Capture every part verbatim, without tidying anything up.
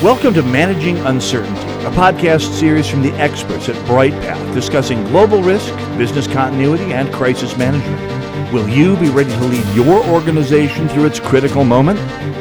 Welcome to Managing Uncertainty, a podcast series from the experts at BrightPath discussing global risk, business continuity, and crisis management. Will you be ready to lead your organization through its critical moment?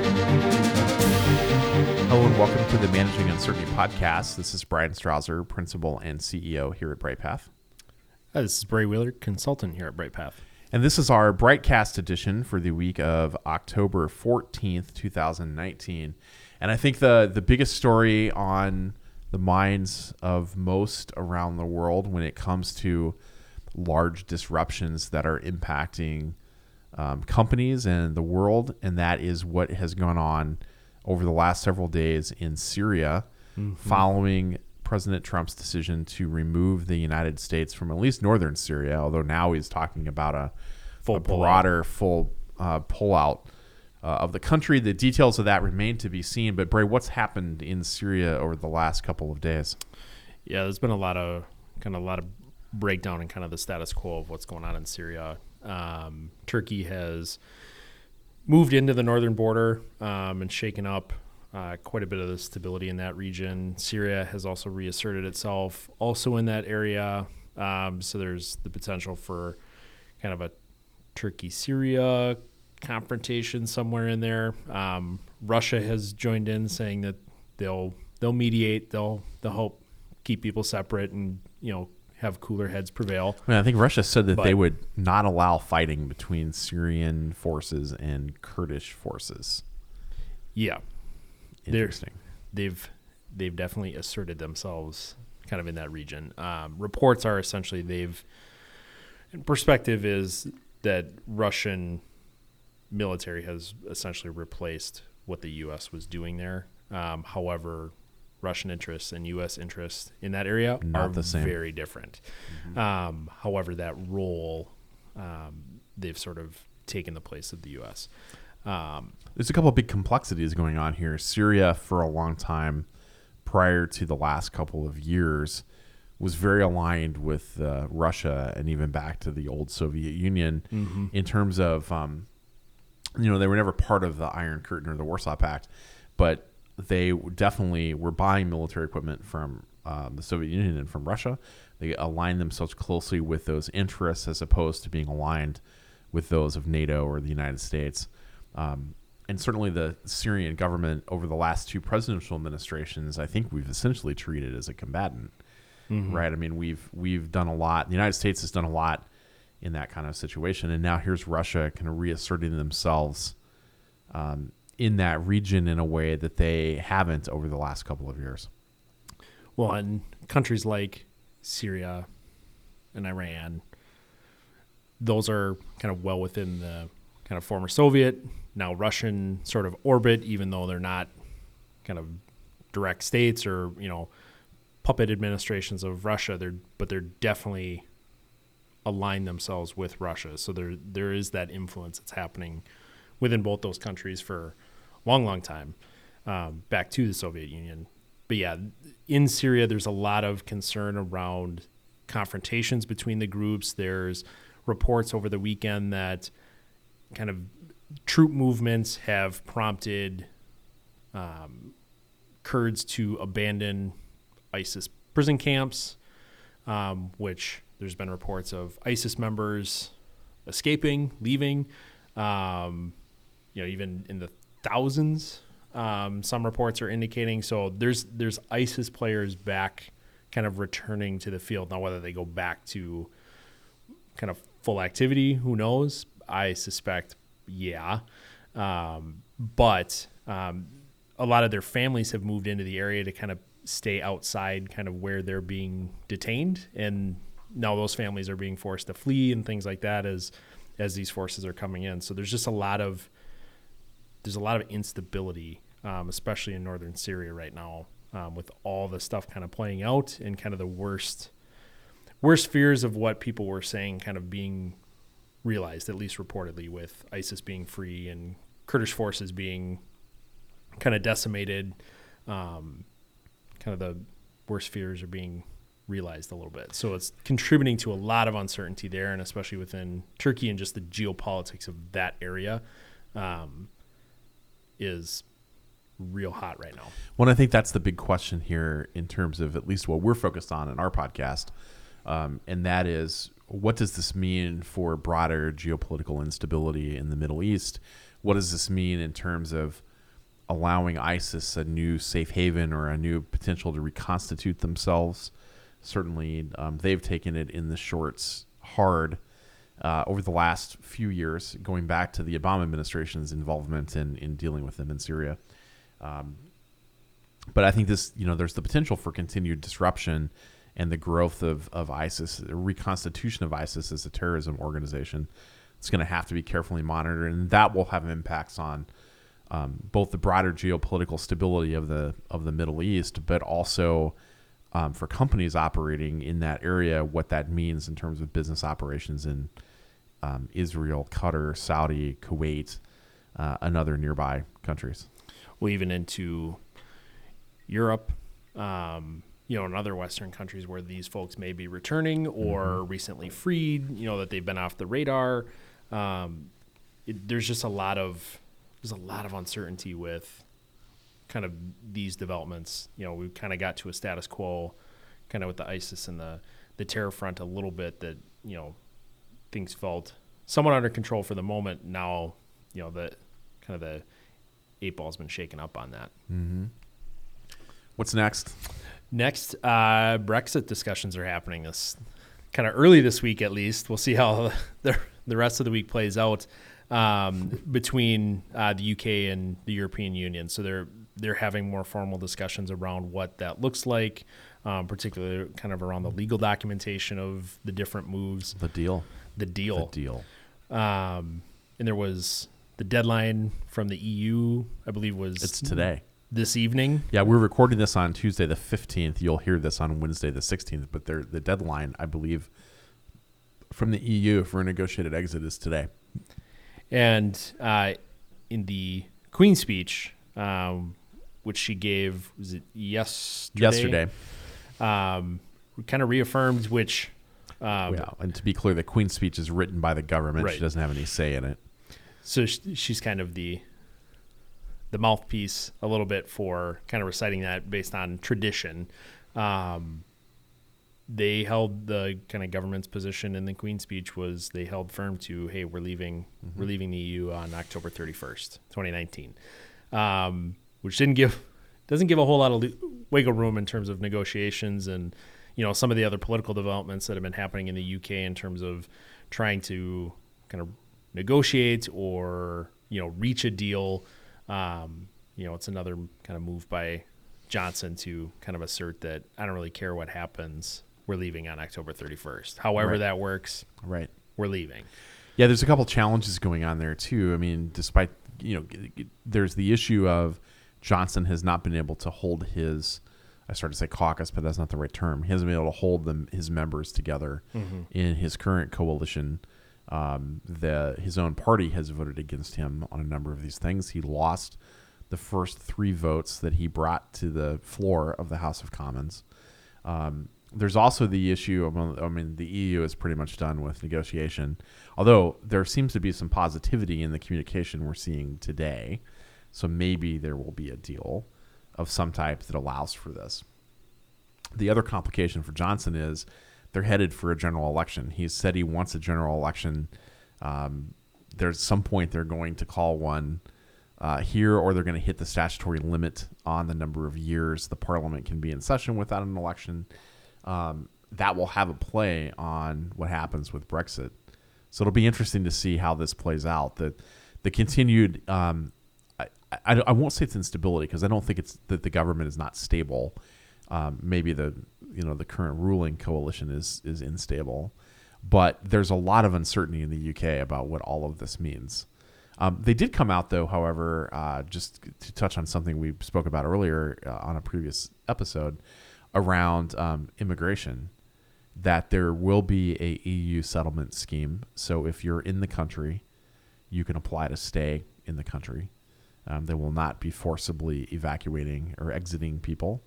Hello and welcome to the Managing Uncertainty podcast. This is Brian Strouser, Principal and C E O here at BrightPath. Hi, this is Bray Wheeler, Consultant here at BrightPath. And this is our Brightcast edition for the week of October fourteenth, twenty nineteen. And I think the, the biggest story on the minds of most around the world when it comes to large disruptions that are impacting um, companies and the world, and that is what has gone on over the last several days in Syria, mm-hmm. following President Trump's decision to remove the United States from at least northern Syria, although now he's talking about a, full a broader, full uh, pullout uh, of the country. The details of that remain to be seen. But, Bray, what's happened in Syria over the last couple of days? Yeah, there's been a lot of kind of a lot of breakdown in kind of the status quo of what's going on in Syria. Um, Turkey has moved into the northern border um, and shaken up Uh, quite a bit of the stability in that region. Syria has also reasserted itself also in that area. Um, so there's the potential for kind of a Turkey-Syria confrontation somewhere in there. Um, Russia has joined in, saying that they'll they'll mediate, they'll they'll help keep people separate and, you know, have cooler heads prevail. I, mean, I think Russia said that but, they would not allow fighting between Syrian forces and Kurdish forces. Yeah. Interesting. They're, they've they've definitely asserted themselves kind of in that region. Um, reports are essentially they've perspective is that Russian military has essentially replaced what the U S was doing there. Um, however, Russian interests and U S interests in that area Not are the same. very different. Mm-hmm. Um, however, that role um, they've sort of taken the place of the U S. Um, There's a couple of big complexities going on here. Syria, for a long time, prior to the last couple of years, was very aligned with uh, Russia and even back to the old Soviet Union mm-hmm. in terms of, um, you know, they were never part of the Iron Curtain or the Warsaw Pact, but they definitely were buying military equipment from um, the Soviet Union and from Russia. They aligned themselves closely with those interests as opposed to being aligned with those of NATO or the United States. Um, and certainly the Syrian government over the last two presidential administrations, I think we've essentially treated as a combatant, mm-hmm. right? I mean, we've we've done a lot. The United States has done a lot in that kind of situation, and now here's Russia kind of reasserting themselves um, in that region in a way that they haven't over the last couple of years. Well, and countries like Syria and Iran, those are kind of well within the kind of former Soviet, now Russian sort of orbit, even though they're not kind of direct states or, you know, puppet administrations of Russia. They're but they're definitely aligned themselves with Russia. So there there is that influence that's happening within both those countries for a long, long time, um, back to the Soviet Union. But yeah, in Syria, there's a lot of concern around confrontations between the groups. There's reports over the weekend that kind of troop movements have prompted um, Kurds to abandon ISIS prison camps, um, which there's been reports of ISIS members escaping, leaving, um, you know, even in the thousands. Um, some reports are indicating. So there's there's ISIS players back, kind of returning to the field. Now, whether they go back to kind of full activity, who knows? I suspect, yeah. Um, but um, a lot of their families have moved into the area to kind of stay outside kind of where they're being detained. And now those families are being forced to flee and things like that as as these forces are coming in. So there's just a lot of there's a lot of instability, um, especially in northern Syria right now, um, with all the stuff kind of playing out and kind of the worst worst fears of what people were saying kind of being realized, at least reportedly, with ISIS being free and Kurdish forces being kind of decimated. Um, kind of the worst fears are being realized a little bit. So it's contributing to a lot of uncertainty there, and especially within Turkey and just the geopolitics of that area um, is real hot right now. Well, I think that's the big question here in terms of at least what we're focused on in our podcast, um, and that is, what does this mean for broader geopolitical instability in the Middle East? What does this mean in terms of allowing ISIS a new safe haven or a new potential to reconstitute themselves? Certainly, um, they've taken it in the shorts hard uh, over the last few years, going back to the Obama administration's involvement in, in dealing with them in Syria. Um, but I think this, you know, there's the potential for continued disruption and the growth of, of ISIS, the reconstitution of ISIS as a terrorism organization. It's going to have to be carefully monitored, and that will have impacts on um, both the broader geopolitical stability of the of the Middle East, but also um, for companies operating in that area, what that means in terms of business operations in um, Israel, Qatar, Saudi, Kuwait, uh, and other nearby countries. Well, even into Europe, um, you know, and other Western countries where these folks may be returning or mm-hmm. recently freed, you know, that they've been off the radar. Um, it, there's just a lot of there's a lot of uncertainty with kind of these developments. You know, we kind of got to a status quo, kind of with the ISIS and the the terror front a little bit. That, you know, things felt somewhat under control for the moment. Now, you know, the kind of the eight ball's been shaken up on that. Mm-hmm. What's next? Next, uh, Brexit discussions are happening this kind of early this week, at least. We'll see how the the rest of the week plays out um, between uh, the U K and the European Union. So they're they're having more formal discussions around what that looks like, um, particularly kind of around the legal documentation of the different moves. The deal. The deal. The deal. Um, and there was the deadline from the E U, I believe, was it's today. This evening. Yeah, we're recording this on Tuesday the fifteenth. You'll hear this on Wednesday the sixteenth, but the deadline, I believe, from the E U for a negotiated exit is today. And uh, in the Queen's speech, um, which she gave, was it yesterday? Yesterday. Um, kind of reaffirmed which... Um, yeah, and to be clear, the Queen's speech is written by the government. Right. She doesn't have any say in it. So she's kind of the... the mouthpiece a little bit for kind of reciting that based on tradition. Um, they held the kind of government's position in the Queen's speech was they held firm to, hey, we're leaving, mm-hmm. we're leaving the E U on October thirty-first, twenty nineteen, um, which didn't give, doesn't give a whole lot of wiggle room in terms of negotiations and, you know, some of the other political developments that have been happening in the U K in terms of trying to kind of negotiate or, you know, reach a deal. Um, you know, it's another kind of move by Johnson to kind of assert that I don't really care what happens. We're leaving on October thirty-first. However right. that works, right? We're leaving. Yeah, there's a couple challenges going on there too. I mean, despite, you know, there's the issue of Johnson has not been able to hold his, I started to say caucus, but that's not the right term. He hasn't been able to hold them, his members together mm-hmm. in his current coalition. Um, the his own party has voted against him on a number of these things. He lost the first three votes that he brought to the floor of the House of Commons. Um, there's also the issue of, I mean, the E U is pretty much done with negotiation, although there seems to be some positivity in the communication we're seeing today. So maybe there will be a deal of some type that allows for this. The other complication for Johnson is they're headed for a general election. He said he wants a general election. Um, there's some point they're going to call one uh, here, or they're going to hit the statutory limit on the number of years the parliament can be in session without an election. Um, that will have a play on what happens with Brexit. So it'll be interesting to see how this plays out. The the continued, um, I, I, I won't say it's instability because I don't think it's that the government is not stable. Um, maybe the you know the current ruling coalition is is unstable, but there's a lot of uncertainty in the U K about what all of this means. Um, they did come out though, however, uh, just to touch on something we spoke about earlier uh, on a previous episode around um, immigration, that there will be a E U settlement scheme. So if you're in the country, you can apply to stay in the country. Um, they will not be forcibly evacuating or exiting people.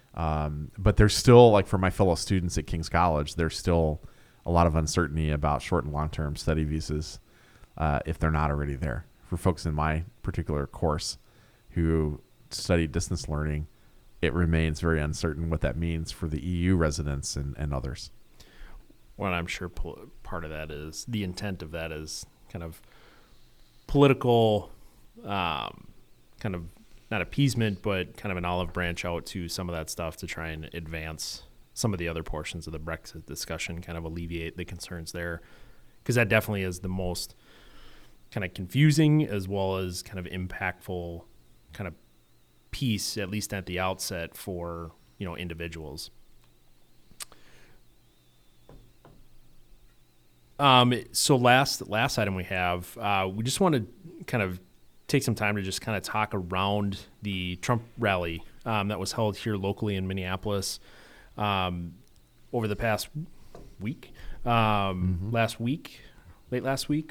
Um, but there's still, like for my fellow students at King's College, there's still a lot of uncertainty about short and long-term study visas uh, if they're not already there. For folks in my particular course who studied distance learning, it remains very uncertain what that means for the E U residents and, and others. Well, I'm sure pol- part of that is the intent of that is kind of political, um, kind of not appeasement, but kind of an olive branch out to some of that stuff to try and advance some of the other portions of the Brexit discussion, kind of alleviate the concerns there. Because that definitely is the most kind of confusing as well as kind of impactful kind of piece, at least at the outset, for, you know, individuals. Um, so last last item we have, uh, we just want to kind of take some time to just kind of talk around the Trump rally um, that was held here locally in Minneapolis um, over the past week, um, mm-hmm. last week, late last week,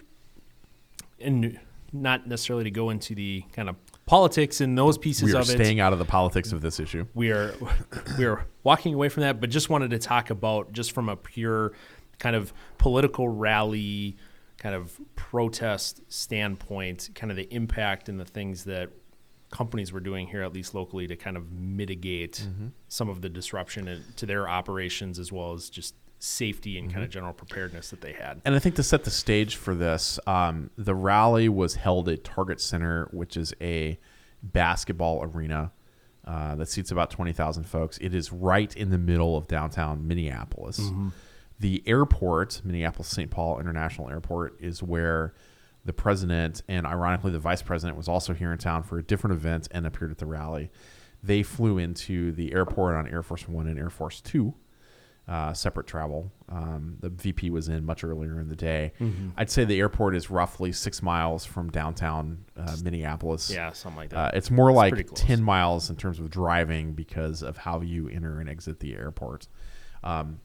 and not necessarily to go into the kind of politics and those pieces we are of it. Staying out of the politics of this issue. We are we are walking away from that, but just wanted to talk about just from a pure kind of political rally, kind of protest standpoint, kind of the impact and the things that companies were doing here, at least locally, to kind of mitigate mm-hmm. some of the disruption in, to their operations, as well as just safety and mm-hmm. kind of general preparedness that they had. And I think to set the stage for this, um, the rally was held at Target Center, which is a basketball arena uh, that seats about twenty thousand folks. It is right in the middle of downtown Minneapolis. Mm-hmm. The airport, Minneapolis-Saint Paul International Airport, is where the president and, ironically, the vice president was also here in town for a different event and appeared at the rally. They flew into the airport on Air Force One and Air Force Two, uh, separate travel. Um, the V P was in much earlier in the day. Mm-hmm. I'd say the airport is roughly six miles from downtown uh, Minneapolis. Yeah, something like that. Uh, it's more it's like ten miles in terms of driving because of how you enter and exit the airport. Um,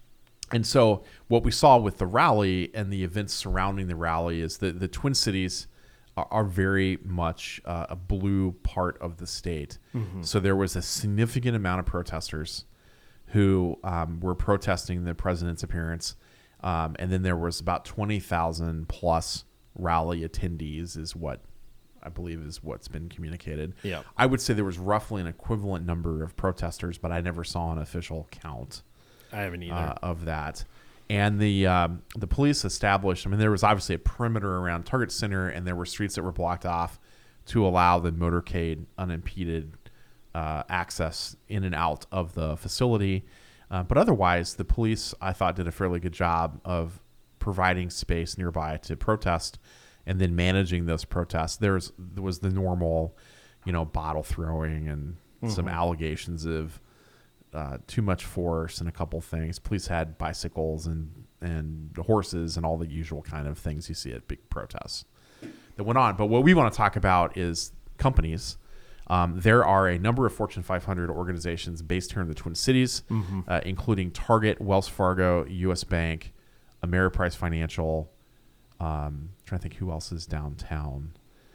And so what we saw with the rally and the events surrounding the rally is that the Twin Cities are, are very much uh, a blue part of the state. Mm-hmm. So there was a significant amount of protesters who um, were protesting the president's appearance. Um, and then there was about twenty thousand plus rally attendees is what I believe is what's been communicated. Yeah. I would say there was roughly an equivalent number of protesters, but I never saw an official count. I haven't either. Uh, of that. And the um, the police established, I mean, there was obviously a perimeter around Target Center, and there were streets that were blocked off to allow the motorcade unimpeded uh, access in and out of the facility. Uh, but otherwise, the police, I thought, did a fairly good job of providing space nearby to protest and then managing those protests. There's, there was the normal, you know, bottle throwing and mm-hmm. some allegations of Uh, too much force and a couple things. Police had bicycles and and horses and all the usual kind of things you see at big protests that went on. But what we want to talk about is companies. Um, there are a number of Fortune five hundred organizations based here in the Twin Cities, mm-hmm. uh, including Target, Wells Fargo, U S Bank, Ameriprise Financial. Um, I'm trying to think who else is downtown.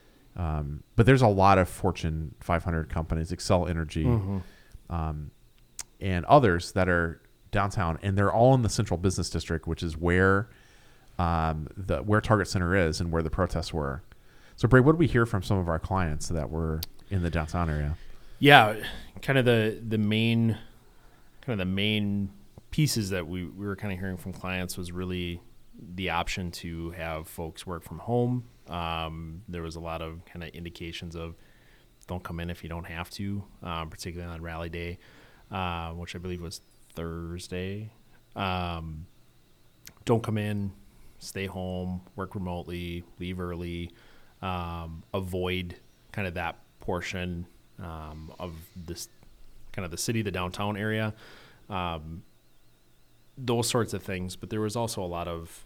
Um, but there's a lot of Fortune five hundred companies, Xcel Energy, mm-hmm. um, and others that are downtown, and they're all in the Central Business District, which is where um, the where Target Center is and where the protests were. So, Bray, what did we hear from some of our clients that were in the downtown area? Yeah, kind of the the main kind of the main pieces that we, we were kind of hearing from clients was really the option to have folks work from home. Um, there was a lot of kind of indications of don't come in if you don't have to, um, particularly on rally day. Uh, which I believe was Thursday. Um, don't come in, stay home, work remotely, leave early, um, avoid kind of that portion um, of this kind of the city, the downtown area, um, those sorts of things. But there was also a lot of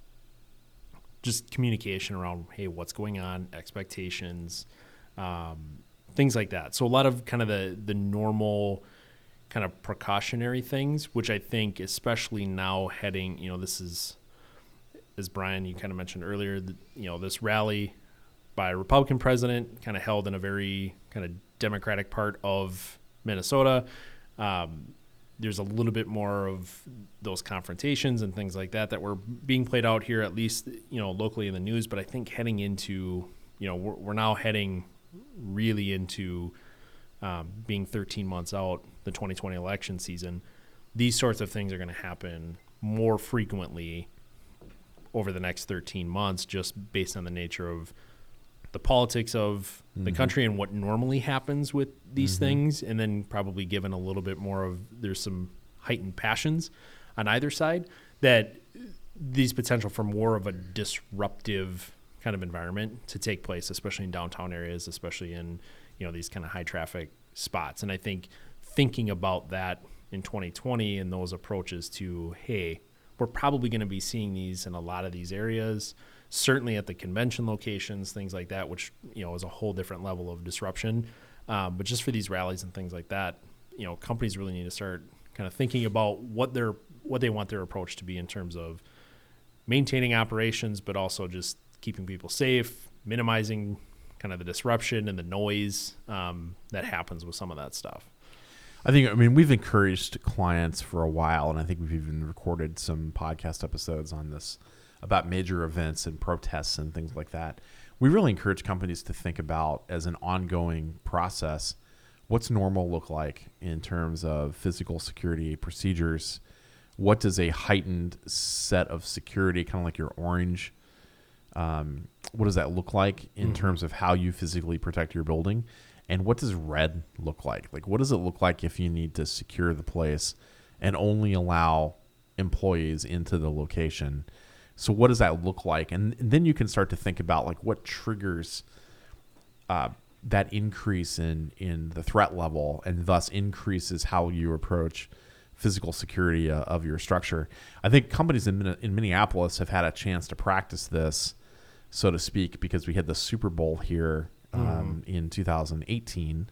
just communication around, hey, what's going on, expectations, um, things like that. So a lot of kind of the the normal kind of precautionary things, which I think especially now heading, you know, this is, as Brian, you kind of mentioned earlier, that, you know, this rally by a Republican president kind of held in a very kind of Democratic part of Minnesota. Um, there's a little bit more of those confrontations and things like that that were being played out here, at least, you know, locally in the news. But I think heading into, you know, we're, we're now heading really into um, being thirteen months out, the twenty twenty election season, these sorts of things are going to happen more frequently over the next thirteen months, just based on the nature of the politics of mm-hmm. the country and what normally happens with these mm-hmm. things. And then probably given a little bit more of, there's some heightened passions on either side, that these potential for more of a disruptive kind of environment to take place, especially in downtown areas, especially in, you know, these kind of high traffic spots. And I think thinking about that in twenty twenty and those approaches to, hey, we're probably going to be seeing these in a lot of these areas, certainly at the convention locations, things like that, which, you know, is a whole different level of disruption. Um, but just for these rallies and things like that, you know, companies really need to start kind of thinking about what their what they want their approach to be in terms of maintaining operations, but also just keeping people safe, minimizing kind of the disruption and the noise um, that happens with some of that stuff. I think, I mean, we've encouraged clients for a while, and I think we've even recorded some podcast episodes on this about major events and protests and things like that. We really encourage companies to think about, as an ongoing process, what's normal look like in terms of physical security procedures. What does a heightened set of security, kind of like your orange, um, what does that look like in mm-hmm. terms of how you physically protect your building? And what does red look like? Like, what does it look like if you need to secure the place and only allow employees into the location? So what does that look like? And, and then you can start to think about, like, what triggers uh, that increase in, in the threat level, and thus increases how you approach physical security uh, of your structure. I think companies in, in Minneapolis have had a chance to practice this, so to speak, because we had the Super Bowl here um, mm. in two thousand eighteen,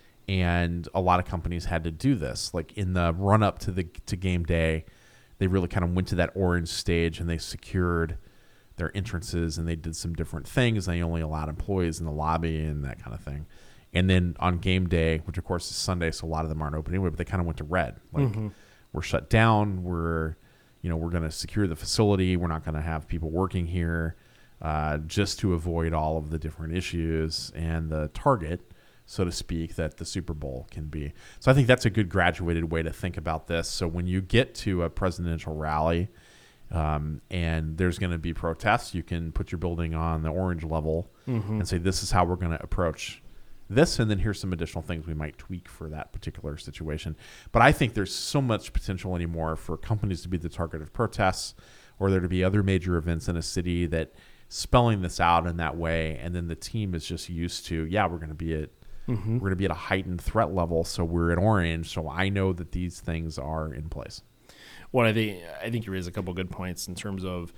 and a lot of companies had to do this. Like, in the run up to the to game day, they really kind of went to that orange stage and they secured their entrances, and they did some different things. They only allowed employees in the lobby and that kind of thing. And then on game day, which of course is Sunday, so a lot of them aren't open anyway, but they kind of went to red. Like, mm-hmm. we're shut down. We're, you know, we're going to secure the facility. We're not going to have people working here, uh, just to avoid all of the different issues and the target, so to speak, that the Super Bowl can be. So I think that's a good graduated way to think about this. So when you get to a presidential rally, um, and there's going to be protests, you can put your building on the orange level mm-hmm. and say, this is how we're going to approach this, and then here's some additional things we might tweak for that particular situation. But I think there's so much potential anymore for companies to be the target of protests, or there to be other major events in a city that spelling this out in that way, and then the team is just used to, yeah, we're going to be at mm-hmm. we're going to be at a heightened threat level, so we're at orange, so I know that these things are in place. Well, I think I think you raised a couple good points in terms of,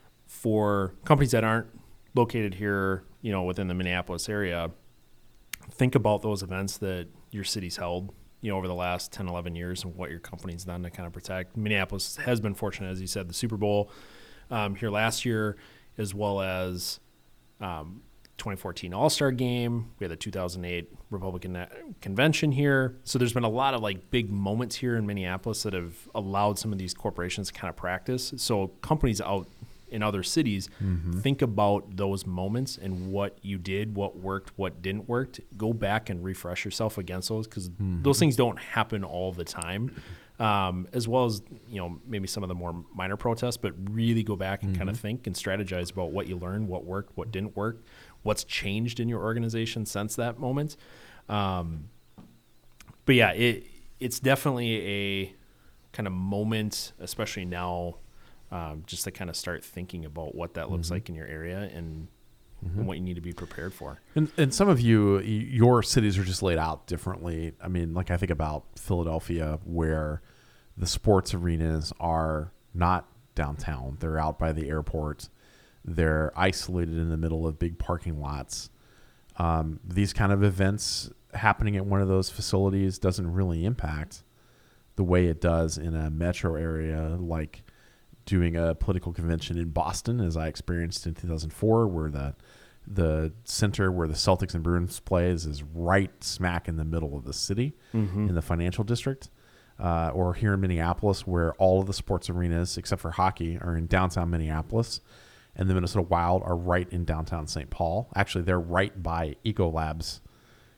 for companies that aren't located here, you know, within the Minneapolis area, think about those events that your city's held, you know, over the last ten, eleven years, and what your company's done to kind of protect. Minneapolis has been fortunate, as you said, the Super Bowl um, here last year, as well as um, twenty fourteen All-Star Game. We had the two thousand eight Republican Convention here. So there's been a lot of like big moments here in Minneapolis that have allowed some of these corporations to kind of practice. So companies out in other cities, mm-hmm. think about those moments and what you did, what worked, what didn't work. Go back and refresh yourself against those, because mm-hmm. those things don't happen all the time. Um, as well as, you know, maybe some of the more minor protests, but really go back and mm-hmm. kind of think and strategize about what you learned, what worked, what didn't work, what's changed in your organization since that moment. Um, but yeah, it it's definitely a kind of moment, especially now, um, just to kind of start thinking about what that looks mm-hmm. like in your area and, mm-hmm. and what you need to be prepared for. And, and some of you, your cities are just laid out differently. I mean, like I think about Philadelphia, where the sports arenas are not downtown. They're out by the airport. They're isolated in the middle of big parking lots. Um, these kind of events happening at one of those facilities doesn't really impact the way it does in a metro area, like doing a political convention in Boston, as I experienced in two thousand four, where the the center where the Celtics and Bruins plays is right smack in the middle of the city mm-hmm. in the financial district. Uh, or here in Minneapolis, where all of the sports arenas, except for hockey, are in downtown Minneapolis. And the Minnesota Wild are right in downtown Saint Paul. Actually, they're right by Ecolab's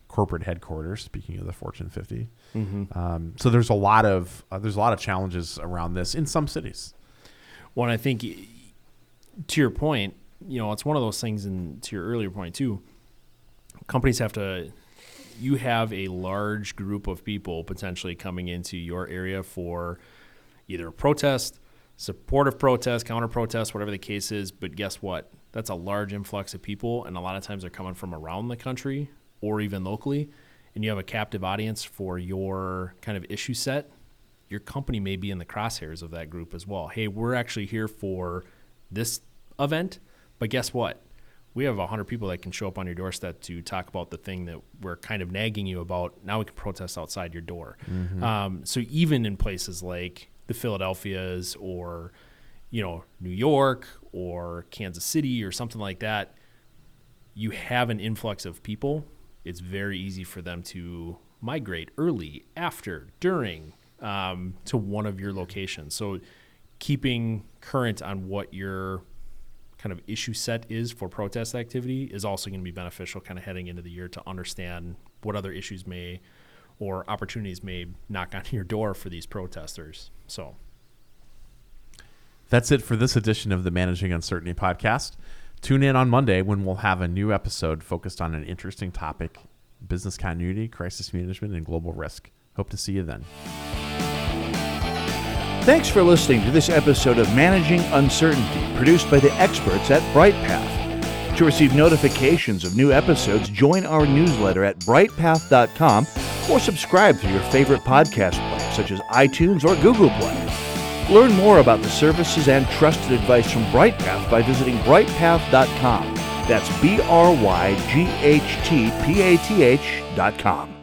corporate headquarters. Speaking of the Fortune fifty, Mm-hmm. um, so there's a lot of uh, there's a lot of challenges around this in some cities. Well, and I think to your point, you know, it's one of those things, and to your earlier point too, companies have to, you have a large group of people potentially coming into your area for either a protest, supportive protest, counter protest, whatever the case is. But guess what? That's a large influx of people, and a lot of times they're coming from around the country or even locally, and you have a captive audience for your kind of issue set. Your company may be in the crosshairs of that group as well. Hey, we're actually here for this event, but guess what? We have one hundred people that can show up on your doorstep to talk about the thing that we're kind of nagging you about. Now we can protest outside your door. Mm-hmm. Um, so even in places like the Philadelphias or, you know, New York or Kansas City or something like that, you have an influx of people. It's very easy for them to migrate early, after, during, um, to one of your locations. So keeping current on what your kind of issue set is for protest activity is also going to be beneficial kind of heading into the year to understand what other issues may or opportunities may knock on your door for these protesters. So that's it for this edition of the Managing Uncertainty podcast. Tune in on Monday when we'll have a new episode focused on an interesting topic: business continuity, crisis management, and global risk. Hope to see you then. Thanks for listening to this episode of Managing Uncertainty, produced by the experts at BrightPath. To receive notifications of new episodes, join our newsletter at bright path dot com or subscribe through your favorite podcast player, such as iTunes or Google Play. Learn more about the services and trusted advice from BrightPath by visiting bright path dot com. That's B R Y G H T P A T H dot com.